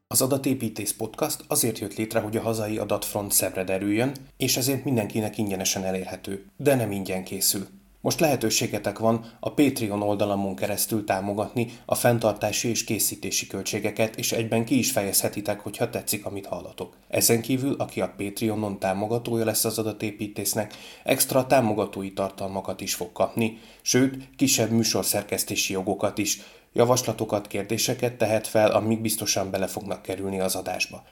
Az Adatépítész Podcast azért jött létre, hogy a hazai adatfront szebbre derüljön, és ezért mindenkinek ingyenesen elérhető, de nem ingyen készül. Most lehetőségetek van a Patreon oldalamon keresztül támogatni a fenntartási és készítési költségeket, és egyben ki is fejezhetitek, hogyha tetszik, amit hallatok. Ezen kívül, aki a Patreonon támogatója lesz az Adatépítésznek, extra támogatói tartalmakat is fog kapni, sőt, kisebb műsorszerkesztési jogokat is. Javaslatokat, kérdéseket tehet fel, amik biztosan bele fognak kerülni az adásba.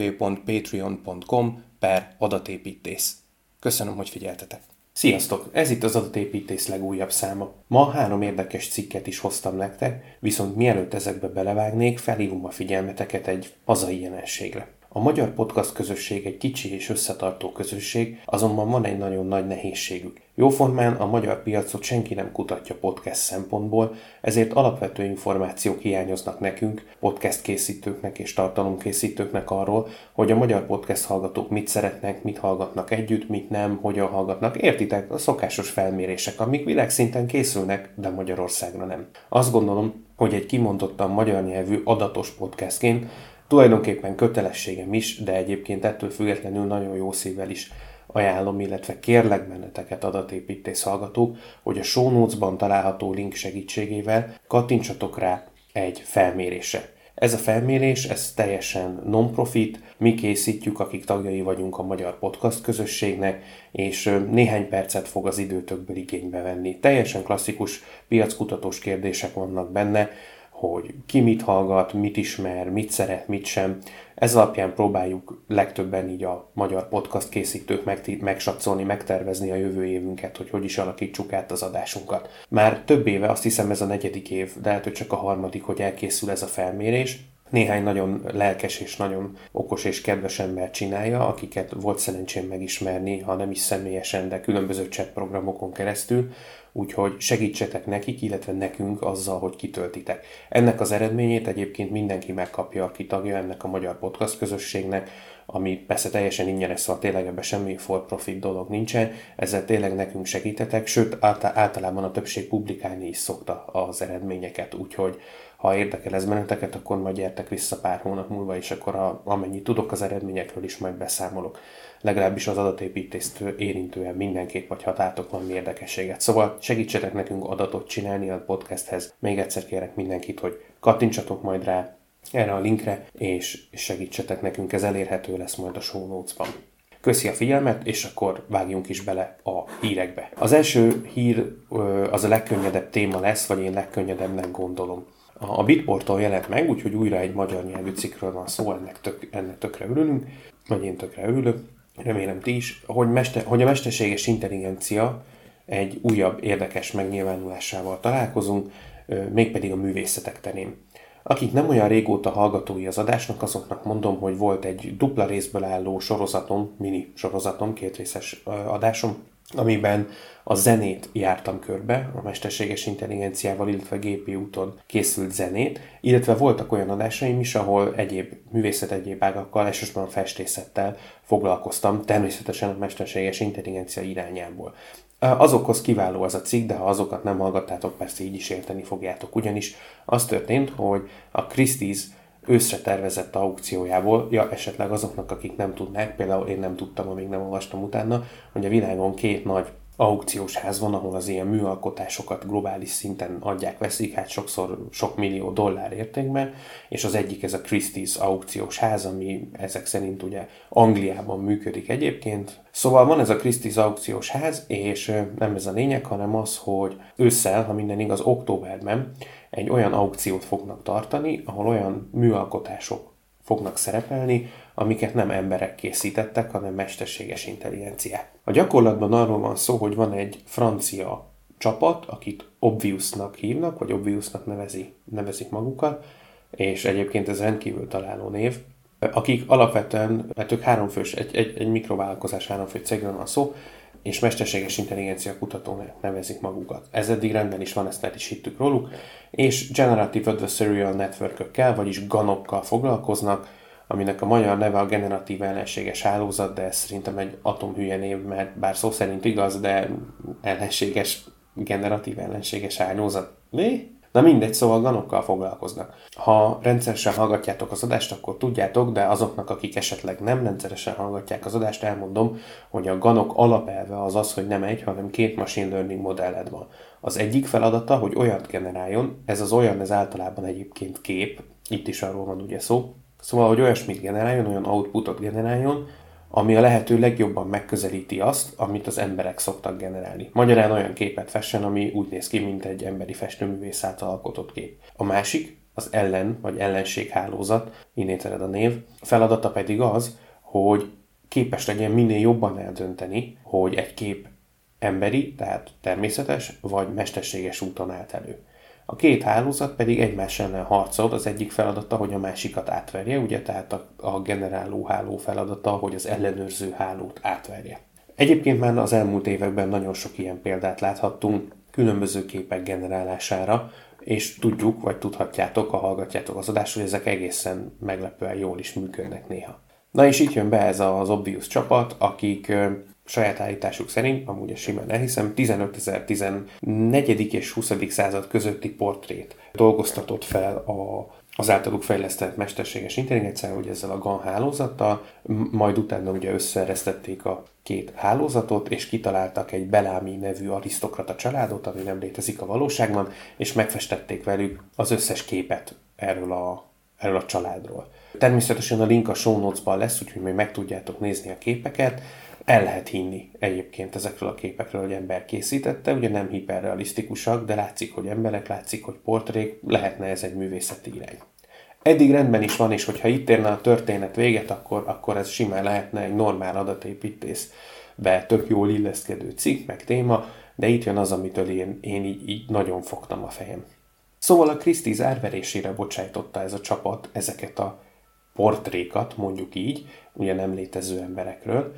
www.patreon.com/adatépítész. Köszönöm, hogy figyeltetek! Sziasztok! Ez itt az Adatépítész legújabb száma. Ma 3 érdekes cikket is hoztam nektek, viszont mielőtt ezekbe belevágnék, felhívom a figyelmeteket egy hazai jelenségre. A magyar podcast közösség egy kicsi és összetartó közösség, azonban van egy nagyon nagy nehézségük. Jóformán a magyar piacot senki nem kutatja podcast szempontból, ezért alapvető információk hiányoznak nekünk, podcast készítőknek és tartalomkészítőknek arról, hogy a magyar podcast hallgatók mit szeretnek, mit hallgatnak együtt, mit nem, hogyan hallgatnak. Értitek, a szokásos felmérések, amik világszinten készülnek, de Magyarországra nem. Azt gondolom, hogy egy kimondottan magyar nyelvű adatos podcastként tulajdonképpen kötelességem is, de egyébként ettől függetlenül nagyon jó szívvel is ajánlom, illetve kérlek benneteket, adatépítész hallgatók, hogy a show notes-ban található link segítségével kattintsatok rá egy felmérésre. Ez a felmérés, ez teljesen non-profit, mi készítjük, akik tagjai vagyunk a magyar podcast közösségnek, és néhány percet fog az időtökből igénybe venni. Teljesen klasszikus piackutatós kérdések vannak benne, hogy ki mit hallgat, mit ismer, mit szeret, mit sem. Ez alapján próbáljuk legtöbben így a magyar podcast készítők megsatszolni, megtervezni a jövő évünket, hogy is alakítsuk át az adásunkat. Már több éve, azt hiszem ez a 4. év, de lehet, hogy csak a 3., hogy elkészül ez a felmérés. Néhány nagyon lelkes és nagyon okos és kedves ember csinálja, akiket volt szerencsém megismerni, ha nem is személyesen, de különböző chat programokon keresztül, úgyhogy segítsetek nekik, illetve nekünk azzal, hogy kitöltitek. Ennek az eredményét egyébként mindenki megkapja, aki tagja ennek a magyar podcast közösségnek, ami persze teljesen ingyenes, szóval tényleg ebben semmi for profit dolog nincsen, ezzel tényleg nekünk segítetek, sőt általában a többség publikálni is szokta az eredményeket, úgyhogy ha érdekel ez benneteket, akkor majd gyertek vissza pár hónap múlva, és akkor amennyit tudok az eredményekről is majd beszámolok. Legalábbis az adatépítést érintően mindenképp, vagy ha látok valami érdekességet. Szóval segítsetek nekünk adatot csinálni a podcasthez. Még egyszer kérek mindenkit, hogy kattintsatok majd rá erre a linkre, és segítsetek nekünk, ez elérhető lesz majd a show notes-ban. Köszi a figyelmet, és akkor vágjunk is bele a hírekbe. Az első hír az a legkönnyedebb téma lesz, vagy én legkönnyedebbnek gondolom. A Bitporton jelent meg, úgyhogy újra egy magyar nyelvű cikkről van szó, ennek tökre örülünk, vagy én tökre örülök, remélem ti is, hogy a mesterséges intelligencia egy újabb érdekes megnyilvánulásával találkozunk, mégpedig a művészetek terén. Akik nem olyan régóta hallgatói az adásnak, azoknak mondom, hogy volt egy dupla részből álló sorozatom, mini sorozatom, 2 részes adásom, amiben a zenét jártam körbe, a mesterséges intelligenciával, illetve gépi úton készült zenét, illetve voltak olyan adásaim is, ahol egyéb ágakkal, elsősorban festészettel foglalkoztam, természetesen a mesterséges intelligencia irányából. Azokhoz kiváló az a cikk, de ha azokat nem hallgattátok, persze így is érteni fogjátok, ugyanis az történt, hogy a Christie's őszre tervezett aukciójából, esetleg azoknak, akik nem tudnák, például én nem tudtam, amíg nem olvastam utána, hogy a világon 2 nagy aukciós ház van, ahol az ilyen műalkotásokat globális szinten adják-veszik, hát sokszor sok millió dollár értékben, és az egyik ez a Christie's aukciós ház, ami ezek szerint ugye Angliában működik egyébként. Szóval van ez a Christie's aukciós ház, és nem ez a lényeg, hanem az, hogy ősszel, ha minden igaz, októberben egy olyan aukciót fognak tartani, ahol olyan műalkotások fognak szerepelni, amiket nem emberek készítettek, hanem mesterséges intelligenciák. A gyakorlatban arról van szó, hogy van egy francia csapat, akit Obviousnak hívnak, vagy Obviousnak nevezik magukat, és egyébként ez rendkívül találó név, akik alapvetően, mert ők 3 fős, egy mikrovállalkozás 3 fő cégről van szó, és mesterséges intelligencia kutatónak nevezik magukat. Ez eddig rendben is van, ezt el is hittük róluk, és Generative Adversarial Network-ökkel, vagyis GAN-okkal foglalkoznak, aminek a magyar neve a generatív ellenséges hálózat, de ez szerintem egy atomhülye név, mert bár szó szerint igaz, de generatív ellenséges hálózat. Mi? Na mindegy, szóval ganokkal foglalkoznak. Ha rendszeresen hallgatjátok az adást, akkor tudjátok, de azoknak, akik esetleg nem rendszeresen hallgatják az adást, elmondom, hogy a ganok alapelve az az, hogy nem egy, hanem 2 machine learning modelled van. Az egyik feladata, hogy olyat generáljon, ez általában egyébként kép, itt is arról van ugye szó, szóval, hogy olyasmit generáljon, olyan outputot generáljon, ami a lehető legjobban megközelíti azt, amit az emberek szoktak generálni. Magyarán olyan képet fessen, ami úgy néz ki, mint egy emberi festőművész által alkotott kép. A másik, az vagy ellenséghálózat, innét ered a név, feladata pedig az, hogy képes legyen minél jobban eldönteni, hogy egy kép emberi, tehát természetes, vagy mesterséges úton állt elő. A 2 hálózat pedig egymás ellen harcol, az egyik feladata, hogy a másikat átverje, ugye tehát a generáló háló feladata, hogy az ellenőrző hálót átverje. Egyébként már az elmúlt években nagyon sok ilyen példát láthattunk különböző képek generálására, és tudjuk, vagy tudhatjátok, ha hallgatjátok az adást, hogy ezek egészen meglepően jól is működnek néha. Na és itt jön be ez az Obvious csapat, akik saját állításuk szerint, amúgy ezt simán elhiszem, 15.014. és 20. század közötti portrét dolgoztatott fel az általuk fejlesztett mesterséges intelligenciával, ugye ezzel a GAN hálózattal, majd utána ugye összeeresztették a 2 hálózatot, és kitaláltak egy Bellamy nevű arisztokrata családot, ami nem létezik a valóságban, és megfestették velük az összes képet erről a családról. Természetesen a link a show notes-ban lesz, úgyhogy még meg tudjátok nézni a képeket. El lehet hinni egyébként ezekről a képekről, hogy ember készítette, ugye nem hiperrealisztikusak, de látszik, hogy emberek, látszik, hogy portrék, lehetne ez egy művészeti irány. Eddig rendben is van, és hogyha itt érne a történet véget, akkor ez simán lehetne egy normál adatépítészbe tök jól illeszkedő cikk, meg téma, de itt jön az, amitől én így nagyon fogtam a fejem. Szóval a Christie's árverésére bocsájtotta ez a csapat ezeket a portrékat, mondjuk így, ugye nem létező emberekről,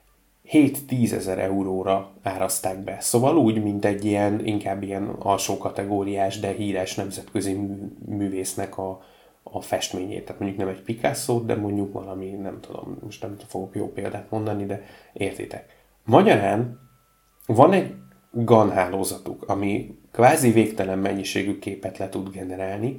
7-10 ezer euróra árazták be. Szóval úgy, mint egy inkább ilyen alsó kategóriás, de híres nemzetközi művésznek a festményét. Tehát mondjuk nem egy Picasso, de mondjuk valami, nem tudom, most nem fogok jó példát mondani, de értitek. Magyarán van egy GAN hálózatuk, ami kvázi végtelen mennyiségű képet le tud generálni,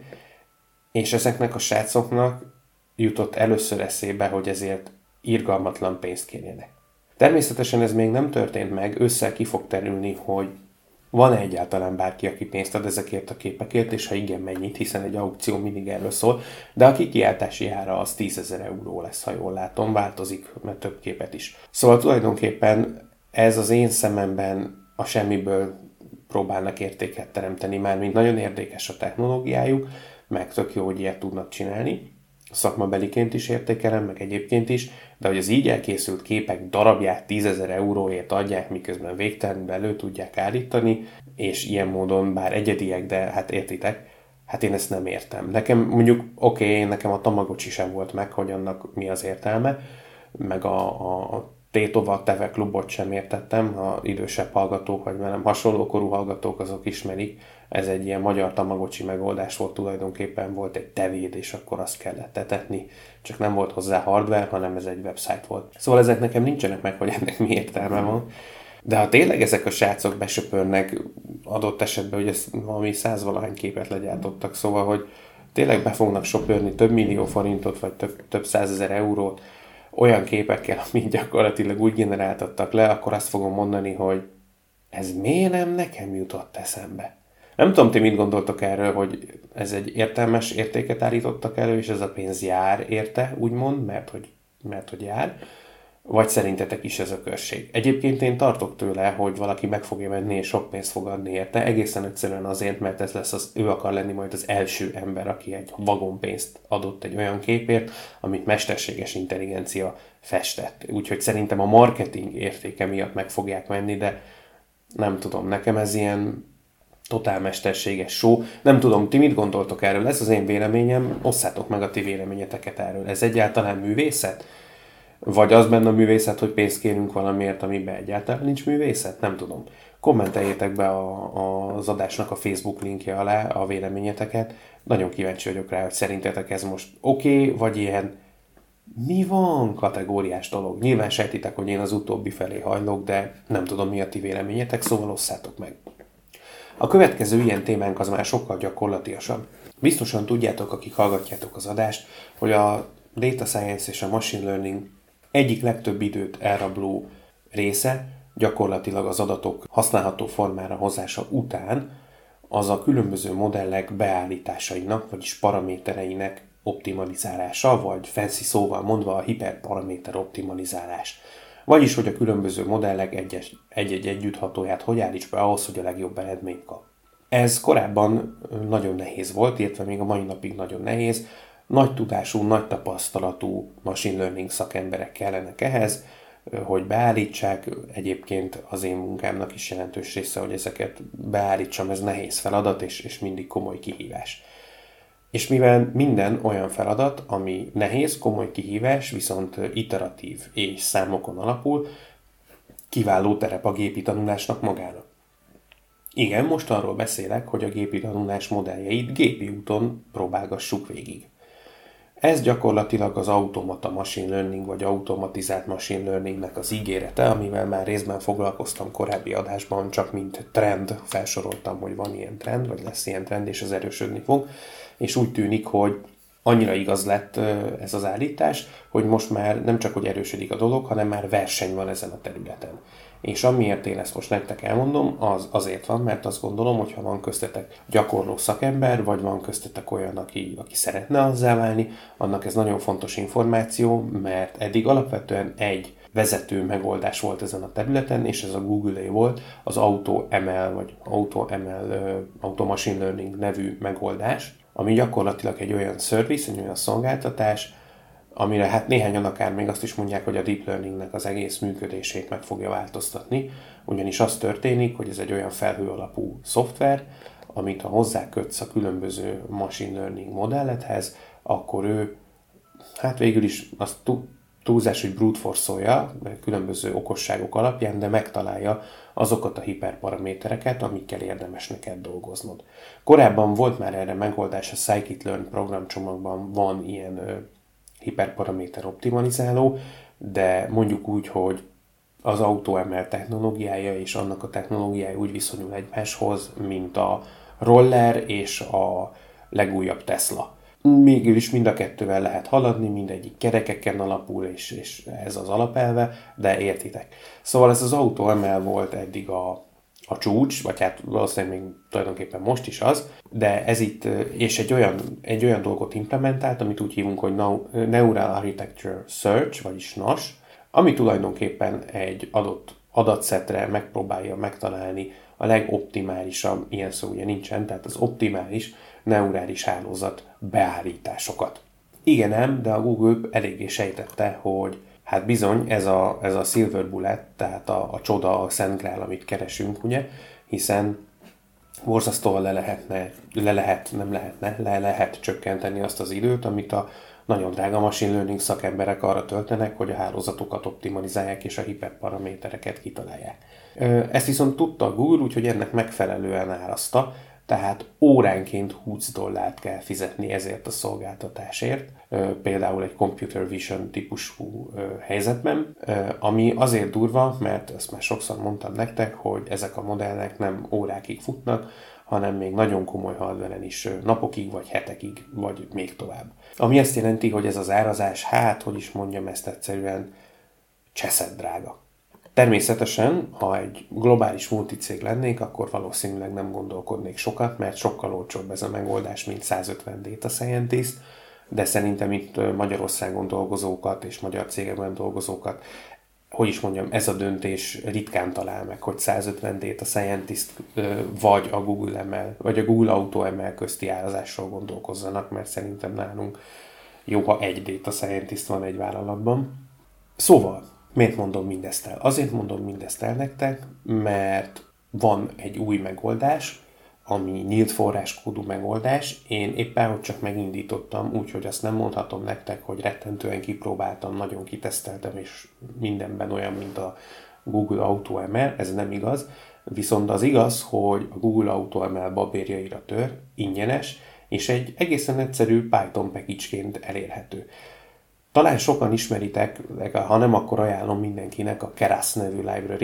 és ezeknek a srácoknak jutott először eszébe, hogy ezért irgalmatlan pénzt kérjenek. Természetesen ez még nem történt meg, össze ki fog terülni, hogy van-e egyáltalán bárki, aki pénzt ad ezekért a képekért, és ha igen, mennyit, hiszen egy aukció mindig erről szól, de a kikiáltási ára az 10 000 euró lesz, ha jól látom, változik, mert több képet is. Szóval tulajdonképpen ez az én szememben a semmiből próbálnak értéket teremteni, mármint nagyon érdekes a technológiájuk, meg tök jó, hogy ilyet tudnak csinálni. Szakmabeliként is értékelem, meg egyébként is, de hogy az így elkészült képek darabját 10 000 euróért adják, miközben végtelenül elő tudják állítani, és ilyen módon, bár egyediek, de hát értitek, hát én ezt nem értem. Nekem mondjuk, nekem a Tamagocsi sem volt meg, hogy annak mi az értelme, meg a Tétova Teve klubot sem értettem, ha idősebb hallgatók, vagy velem hasonló korú hallgatók, azok ismerik. Ez egy ilyen magyar Tamagocsi megoldás volt, tulajdonképpen volt egy tevéd, és akkor azt kellett etetni. Csak nem volt hozzá hardware, hanem ez egy website volt. Szóval ezek nekem nincsenek meg, hogy ennek mi értelme van. De ha tényleg ezek a srácok besöpörnek adott esetben, hogy ezt valami 100-valahány képet legyártottak, szóval, hogy tényleg be fognak söpörni több millió forintot, vagy több 100 000 eurót, olyan képekkel, amit gyakorlatilag úgy generáltattak le, akkor azt fogom mondani, hogy ez miért nem nekem jutott eszembe. Nem tudom, ti mit gondoltok erről, hogy ez egy értelmes értéket állítottak elő, és ez a pénz jár érte, úgymond, mert hogy jár, vagy szerintetek is ez a körség. Egyébként én tartok tőle, hogy valaki meg fogja venni, és sok pénzt fog adni érte, egészen egyszerűen azért, mert ez lesz ő akar lenni majd az első ember, aki egy vagonpénzt adott egy olyan képért, amit mesterséges intelligencia festett. Úgyhogy szerintem a marketing értéke miatt meg fogják venni, de nem tudom, nekem ez ilyen totál mesterséges show. Nem tudom, ti mit gondoltok erről? Ez az én véleményem, osszátok meg a ti véleményeteket erről. Ez egyáltalán művészet? Vagy az benne a művészet, hogy pénzt kérünk valamiért, amiben egyáltalán nincs művészet? Nem tudom. Kommenteljétek be az adásnak a Facebook linkje alá a véleményeteket. Nagyon kíváncsi vagyok rá, hogy szerintetek ez most oké, vagy ilyen mi van kategóriás dolog. Nyilván sejtitek, hogy én az utóbbi felé hajlok, de nem tudom, mi a ti véleményetek, szóval osszátok meg. A következő ilyen témánk az már sokkal gyakorlatiasabb. Biztosan tudjátok, akik hallgatjátok az adást, hogy a data science és a machine learning egyik legtöbb időt elrabló része gyakorlatilag az adatok használható formára hozása után az a különböző modellek beállításainak, vagyis paramétereinek optimalizálása, vagy fancy szóval mondva a hiperparaméter optimalizálás. Vagyis, hogy a különböző modellek egy-egy együtthatóját hogy állíts be ahhoz, hogy a legjobb eredményt kap. Ez korábban nagyon nehéz volt, illetve még a mai napig nagyon nehéz. Nagy tudású, nagy tapasztalatú machine learning szakemberek kellenek ehhez, hogy beállítsák. Egyébként az én munkámnak is jelentős része, hogy ezeket beállítsam, ez nehéz feladat, és mindig komoly kihívás. És mivel minden olyan feladat, ami nehéz, komoly kihívás, viszont iteratív és számokon alapul, kiváló terep a gépi tanulásnak magának. Igen, most arról beszélek, hogy a gépi tanulás modelljeit gépi úton próbálgassuk végig. Ez gyakorlatilag az automata machine learning, vagy automatizált machine learningnek az ígérete, amivel már részben foglalkoztam korábbi adásban, csak mint trend felsoroltam, hogy van ilyen trend, vagy lesz ilyen trend, és az erősödni fog. És úgy tűnik, hogy annyira igaz lett ez az állítás, hogy most már nem csak, hogy erősödik a dolog, hanem már verseny van ezen a területen. És amiért én ezt most nektek elmondom, az azért van, mert azt gondolom, hogy ha van köztetek gyakorló szakember, vagy van köztetek olyan, aki szeretne azzá válni, annak ez nagyon fontos információ, mert eddig alapvetően egy vezető megoldás volt ezen a területen, és ez a Google-é volt, az AutoML, vagy Auto Machine Learning nevű megoldás, ami gyakorlatilag egy olyan service, egy olyan szolgáltatás, amire hát néhányan akár még azt is mondják, hogy a deep learningnek az egész működését meg fogja változtatni, ugyanis az történik, hogy ez egy olyan felhő alapú szoftver, amit ha hozzákötsz a különböző machine learning modellethez, akkor ő, hát végül is azt túlzás, hogy brute force-olja különböző okosságok alapján, de megtalálja azokat a hiperparamétereket, amikkel érdemes neked dolgoznod. Korábban volt már erre megoldás, a scikit-learn programcsomagban van ilyen hiperparaméter optimalizáló, de mondjuk úgy, hogy az AutoML technológiája és annak a technológiája úgy viszonyul egymáshoz, mint a roller és a legújabb Tesla. Mégis mind a kettővel lehet haladni, mindegyik kerekeken alapul, és ez az alapelve, de értitek. Szóval ez az AutoML volt eddig a csúcs, vagy hát valószínűleg még tulajdonképpen most is az, de ez itt, és egy olyan dolgot implementált, amit úgy hívunk, hogy Neural Architecture Search, vagyis NAS, ami tulajdonképpen egy adott adatszetre megpróbálja megtalálni a legoptimálisabb, ilyen szó ugye nincsen, tehát az optimális neurális hálózat beállításokat. Igen ám, de a Google eléggé sejtette, hogy hát bizony ez a silver bullet, tehát a csoda, a szent grál, amit keresünk, ugye, hiszen borzasztóan le lehet csökkenteni azt az időt, amit a nagyon drága machine learning szakemberek arra töltenek, hogy a hálózatokat optimalizálják és a hiperparamétereket kitalálják. Ezt viszont tudta a Google, úgyhogy ennek megfelelően árazta, tehát óránként $20 kell fizetni ezért a szolgáltatásért, például egy computer vision típusú helyzetben, ami azért durva, mert ezt már sokszor mondtam nektek, hogy ezek a modellek nem órákig futnak, hanem még nagyon komoly hardveren is napokig, vagy hetekig, vagy még tovább. Ami azt jelenti, hogy ez az árazás, hát, hogy is mondjam ezt egyszerűen, cseszett drága. Természetesen, ha egy globális multicég lennék, akkor valószínűleg nem gondolkodnék sokat, mert sokkal olcsóbb ez a megoldás, mint 150 data scientist, de szerintem itt Magyarországon dolgozókat és magyar cégekben dolgozókat, hogy is mondjam, ez a döntés ritkán talál meg, hogy 150 data scientist vagy a Google ML, vagy a Google AutoML közti árazásról gondolkozzanak, mert szerintem nálunk jó, ha egy data scientist van egy vállalatban. Szóval, miért mondom mindezt el? Azért mondom mindezt el nektek, mert van egy új megoldás, ami nyílt forráskódú megoldás. Én éppen, hogy csak megindítottam, úgyhogy azt nem mondhatom nektek, hogy rettentően kipróbáltam, nagyon kiteszteltem, és mindenben olyan, mint a Google AutoML, ez nem igaz. Viszont az igaz, hogy a Google AutoML babérjaira tör, ingyenes, és egy egészen egyszerű Python package-ként elérhető. Talán sokan ismeritek, ha nem, akkor ajánlom mindenkinek a Keras nevű library-t,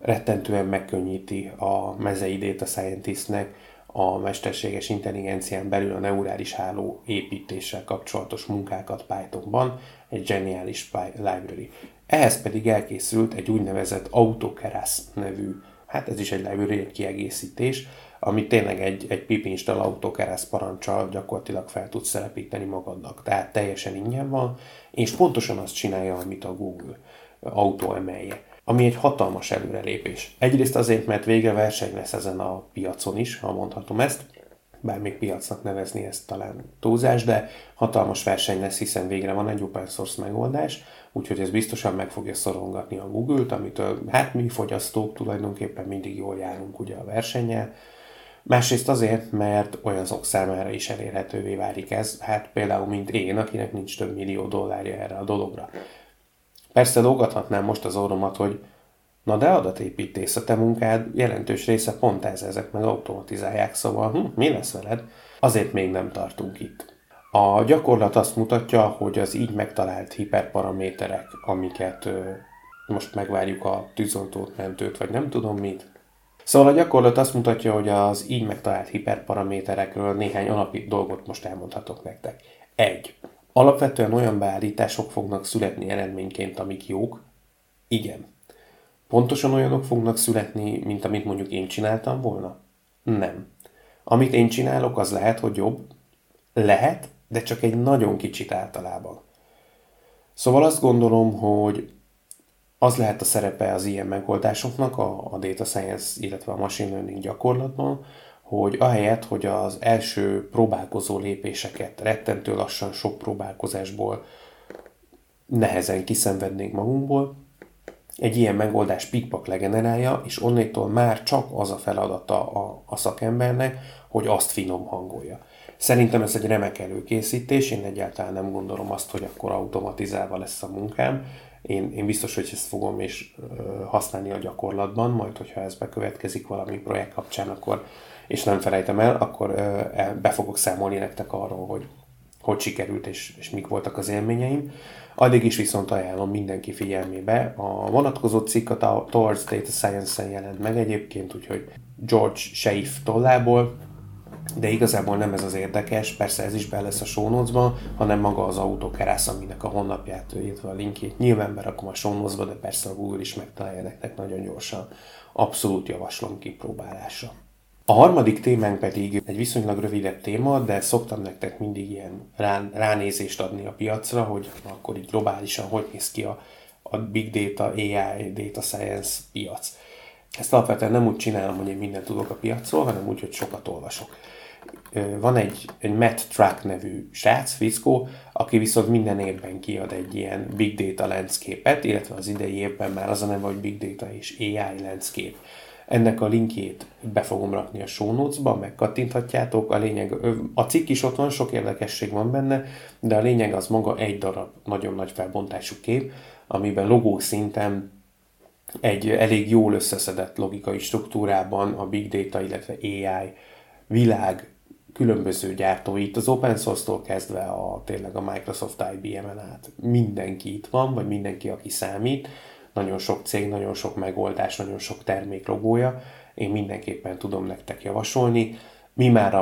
rettentően megkönnyíti a mezei data scientistnek a mesterséges intelligencián belül a neurális háló építéssel kapcsolatos munkákat Pythonban, egy zseniális library. Ehhez pedig elkészült egy úgynevezett AutoKeras nevű, hát ez is egy library, egy kiegészítés, ami tényleg egy pip install AutoKeras parancsal gyakorlatilag fel tudsz telepíteni magadnak. Tehát teljesen ingyen van, és pontosan azt csinálja, amit a Google autó emelje. Ami egy hatalmas előrelépés. Egyrészt azért, mert végre verseny lesz ezen a piacon is, ha mondhatom ezt, bár még piacnak nevezni ezt talán túlzás, de hatalmas verseny lesz, hiszen végre van egy open source megoldás, úgyhogy ez biztosan meg fogja szorongatni a Google-t, amitől hát mi fogyasztók tulajdonképpen mindig jól járunk ugye a versennyel. Másrészt azért, mert olyanok számára is elérhetővé válik ez, hát például mint én, akinek nincs több millió dollárja erre a dologra. Persze lógathatnám most az orromat, hogy na de adatépítész, a te munkád jelentős része pont ezek meg automatizálják, szóval mi lesz veled? Azért még nem tartunk itt. A gyakorlat azt mutatja, hogy az így megtalált hiperparaméterek, amiket most megvárjuk a tűzoltót, mentőt, vagy nem tudom mit. Szóval a gyakorlat azt mutatja, hogy az így megtalált hiperparaméterekről néhány alapi dolgot most elmondhatok nektek. 1. Alapvetően olyan beállítások fognak születni eredményként, amik jók? Igen. Pontosan olyanok fognak születni, mint amit mondjuk én csináltam volna? Nem. Amit én csinálok, az lehet, hogy jobb? Lehet, de csak egy nagyon kicsit általában. Szóval azt gondolom, hogy az lehet a szerepe az ilyen megoldásoknak, a data science, illetve a machine learning gyakorlatban, hogy ahelyett, hogy az első próbálkozó lépéseket rettentő lassan sok próbálkozásból nehezen kiszenvednénk magunkból, egy ilyen megoldás pikpak legenerálja, és onnétól már csak az a feladata a szakembernek, hogy azt finom hangolja. Szerintem ez egy remek előkészítés, én egyáltalán nem gondolom azt, hogy akkor automatizálva lesz a munkám. Én biztos, hogy ezt fogom is használni a gyakorlatban, majd hogyha ez bekövetkezik valami projekt kapcsán, akkor, és nem felejtem el, akkor be fogok számolni nektek arról, hogy sikerült és mik voltak az élményeim. Addig is viszont ajánlom mindenki figyelmébe. A vonatkozó cikk a Towards Data Science-en jelent meg egyébként, úgyhogy George Shaif tollából, de igazából nem ez az érdekes, persze ez is be lesz a show notes-ban, hanem maga az AutoKeras, aminek a honlapját, illetve a linkjét nyilván berakom a show notes-ba, de persze a Google is megtalálja nektek nagyon gyorsan. Abszolút javaslom kipróbálásra. A harmadik témánk pedig egy viszonylag rövidebb téma, de szoktam nektek mindig ilyen ránézést adni a piacra, hogy akkor így globálisan hogy néz ki a Big Data, AI, Data Science piac. Ezt alapvetően nem úgy csinálom, hogy én mindent tudok a piacról, hanem úgy, hogy sokat olvasok. Van egy Matt Track nevű srác, fickó, aki viszont minden évben kiad egy ilyen Big Data landscape-et, illetve az idei évben már az a neve, hogy Big Data és AI landscape. Ennek a linkjét be fogom rakni a show notes-ba, megkattinthatjátok. A cikk is ott van, sok érdekesség van benne, de a lényeg az maga egy darab nagyon nagy felbontású kép, amiben logó szinten egy elég jól összeszedett logikai struktúrában a Big Data, illetve AI világ különböző gyártóit, az open source-tól kezdve tényleg a Microsoft IBM-en át mindenki itt van, vagy mindenki, aki számít. Nagyon sok cég, nagyon sok megoldás, nagyon sok termék logója. Én mindenképpen tudom nektek javasolni. Mi már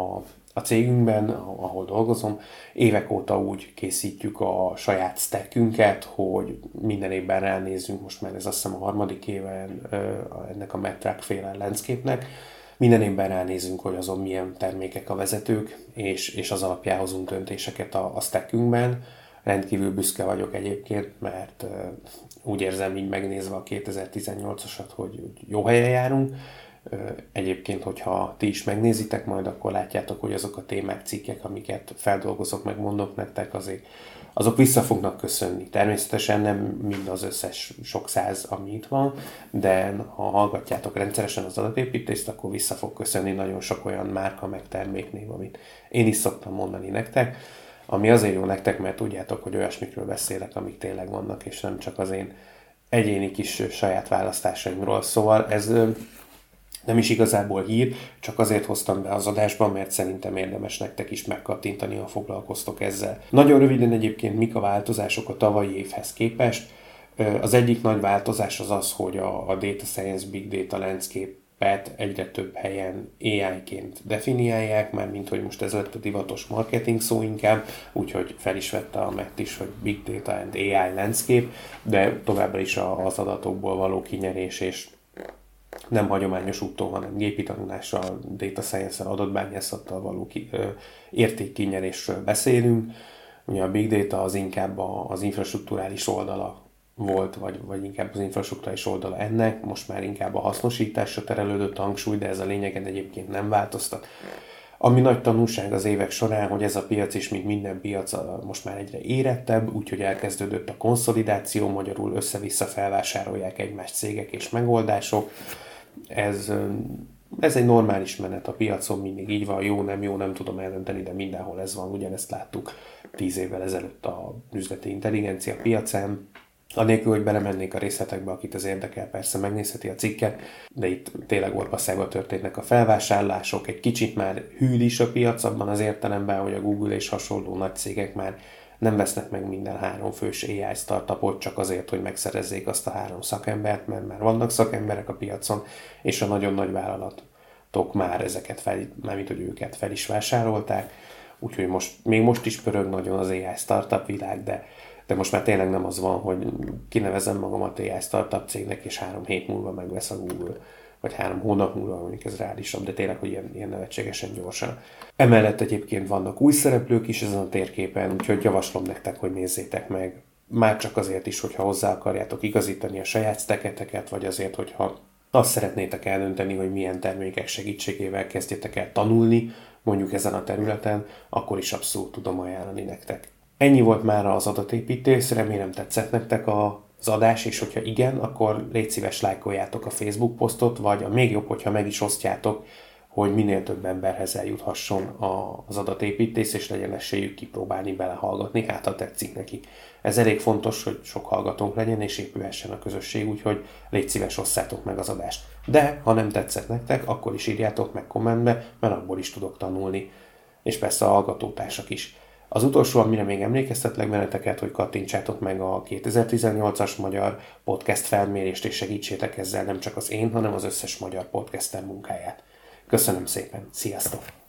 a cégünkben, ahol dolgozom, évek óta úgy készítjük a saját stackünket, hogy minden évben ránézzünk, most már ez azt hiszem a harmadik éven ennek a Matt féle landscape-nek, minden évben ránézünk, hogy azon milyen termékek a vezetők, és az alapján hozunk döntéseket a stackünkben. Rendkívül büszke vagyok egyébként, mert úgy érzem így megnézve a 2018-asat, hogy jó helyen járunk. Egyébként, hogyha ti is megnézitek majd, akkor látjátok, hogy azok a témák, cikkek, amiket feldolgozok, megmondok nektek, azok vissza fognak köszönni. Természetesen nem mind az összes sok száz, ami itt van, de ha hallgatjátok rendszeresen az adatépítést, akkor vissza fog köszönni nagyon sok olyan márka meg terméknév, amit én is szoktam mondani nektek, ami azért jó nektek, mert tudjátok, hogy olyasmikről beszélek, amik tényleg vannak, és nem csak az én egyéni kis saját választásaimról. Szóval ez nem is igazából hír, csak azért hoztam be az adásban, mert szerintem érdemes nektek is megkattintani, ha foglalkoztok ezzel. Nagyon röviden egyébként mik a változások a tavalyi évhez képest. Az egyik nagy változás az az, hogy a Data Science Big Data Landscape-et egyre több helyen AI-ként definiálják, már mint hogy most ez lett a divatos marketing szó inkább, úgyhogy fel is vette a Matt is, hogy Big Data and AI Landscape, de továbbra is az adatokból való kinyerés és nem hagyományos úton, hanem gépi tanulással, data science-el, adatbányászattal való értékkinyerésről beszélünk. Ugye a Big Data az inkább az infrastrukturális oldala volt, vagy inkább az infrastrukturális oldala ennek, most már inkább a hasznosításra terelődött a hangsúly, de ez a lényegen egyébként nem változtat. Ami nagy tanulság az évek során, hogy ez a piac is, mint minden piac, most már egyre érettebb, úgyhogy elkezdődött a konszolidáció, magyarul össze-vissza felvásárolják egymást cégek és megoldások. Ez egy normális menet a piacon, mindig így van, jó, nem tudom eldönteni, de mindenhol ez van, ugyanezt láttuk 10 évvel ezelőtt a üzleti intelligencia piacán. Anélkül, hogy belemennék a részletekbe, akit az érdekel, persze megnézheti a cikket, de itt tényleg orpaszágban történnek a felvásárlások, egy kicsit már hűl is a piac abban az értelemben, hogy a Google és hasonló nagy cégek már nem vesznek meg minden 3 fős AI startupot csak azért, hogy megszerezzék azt a 3 szakembert, mert már vannak szakemberek a piacon, és a nagyon nagy vállalatok már ezeket mármint hogy őket fel is vásárolták, úgyhogy még most is pörög nagyon az AI startup világ, de most már tényleg nem az van, hogy kinevezem magamat AI startup cégnek, és 3 hét múlva megvesz a Google, vagy 3 hónap múlva, mondjuk ez reálisabb, de tényleg, hogy ilyen nevetségesen gyorsan. Emellett egyébként vannak új szereplők is ezen a térképen, úgyhogy javaslom nektek, hogy nézzétek meg. Már csak azért is, hogyha hozzá akarjátok igazítani a saját stacketeket, vagy azért, hogyha azt szeretnétek eldönteni, hogy milyen termékek segítségével kezdjétek el tanulni, mondjuk ezen a területen, akkor is abszolút tudom ajánlani nektek. Ennyi volt már az adatépítés, remélem tetszett nektek az adás, és hogyha igen, akkor légy szíves, lájkoljátok a Facebook posztot, vagy a még jobb, hogyha meg is osztjátok, hogy minél több emberhez eljuthasson az adatépítés, és legyen esélyük kipróbálni, belehallgatni, hát ha tetszik neki. Ez elég fontos, hogy sok hallgatónk legyen, és épülhessen a közösség, úgyhogy légy szíves, osszátok meg az adást. De, ha nem tetszett nektek, akkor is írjátok meg kommentbe, mert abból is tudok tanulni. És persze a hallgatótársak is. Az utolsó, amire még emlékeztetlek benneteket, hogy kattintsátok meg a 2018-as magyar podcast felmérést, és segítsétek ezzel nem csak az én, hanem az összes magyar podcaster munkáját. Köszönöm szépen, sziasztok!